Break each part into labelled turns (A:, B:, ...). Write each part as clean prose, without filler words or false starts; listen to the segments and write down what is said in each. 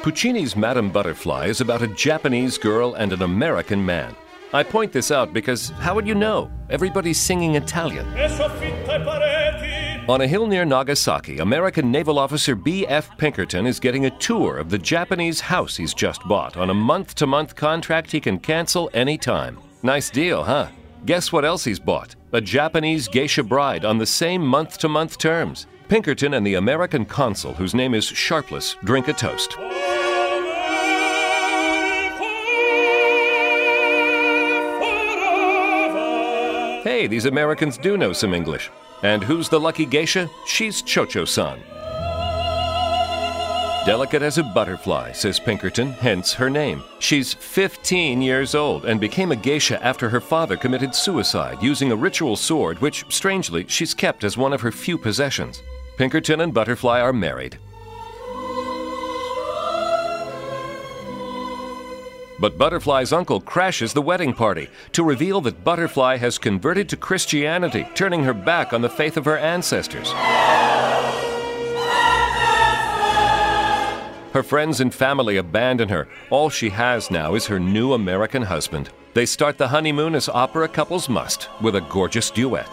A: Puccini's Madame Butterfly is about a Japanese girl and an American man. I point this out because how would you know? Everybody's singing Italian. On a hill near Nagasaki, American naval officer B.F. Pinkerton is getting a tour of the Japanese house he's just bought on a month-to-month contract he can cancel any time. Nice deal, huh? Guess what else he's bought? A Japanese geisha bride on the same month-to-month terms. Pinkerton and the American consul, whose name is Sharpless, drink a toast. Hey, these Americans do know some English. And who's the lucky geisha? She's Cho-Cho-san. Delicate as a butterfly, says Pinkerton, hence her name. She's 15 years old and became a geisha after her father committed suicide using a ritual sword which, strangely, she's kept as one of her few possessions. Pinkerton and Butterfly are married. But Butterfly's uncle crashes the wedding party to reveal that Butterfly has converted to Christianity, turning her back on the faith of her ancestors. Her friends and family abandon her. All she has now is her new American husband. They start the honeymoon as opera couples must, with a gorgeous duet.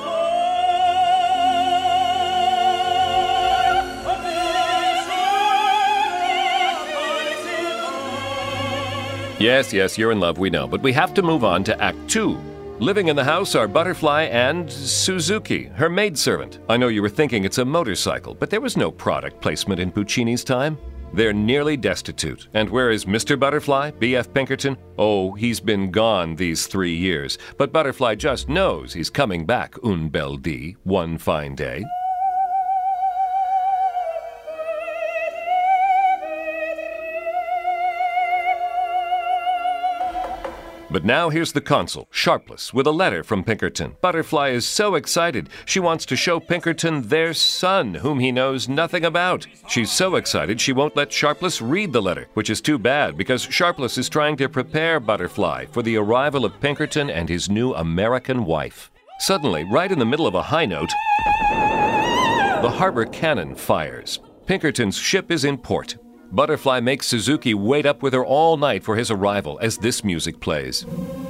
A: Yes, you're in love, we know, but we have to move on to Act 2. Living in the house are Butterfly and Suzuki, her maidservant. I know you were thinking it's a motorcycle, but there was no product placement in Puccini's time. They're nearly destitute. And where is Mr. Butterfly, B.F. Pinkerton? Oh, he's been gone these 3 years, but Butterfly just knows he's coming back un bel dì, one fine day. But now here's the consul, Sharpless, with a letter from Pinkerton. Butterfly is so excited, she wants to show Pinkerton their son, whom he knows nothing about. She's so excited she won't let Sharpless read the letter, which is too bad because Sharpless is trying to prepare Butterfly for the arrival of Pinkerton and his new American wife. Suddenly, right in the middle of a high note, the harbor cannon fires. Pinkerton's ship is in port. Butterfly makes Suzuki wait up with her all night for his arrival as this music plays.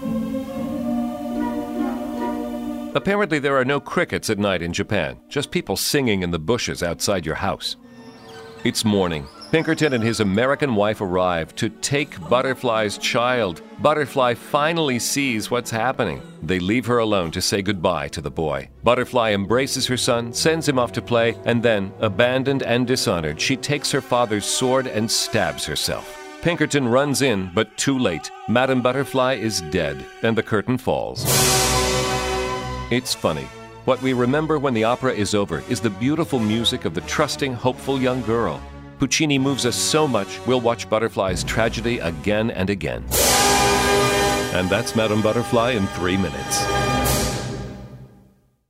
A: Apparently there are no crickets at night in Japan, just people singing in the bushes outside your house. It's morning. Pinkerton and his American wife arrive to take Butterfly's child. Butterfly finally sees what's happening. They leave her alone to say goodbye to the boy. Butterfly embraces her son, sends him off to play, and then, abandoned and dishonored, she takes her father's sword and stabs herself. Pinkerton runs in, but too late. Madame Butterfly is dead, and the curtain falls. It's funny. What we remember when the opera is over is the beautiful music of the trusting, hopeful young girl. Puccini moves us so much, we'll watch Butterfly's tragedy again and again. And that's Madame Butterfly in 3 minutes.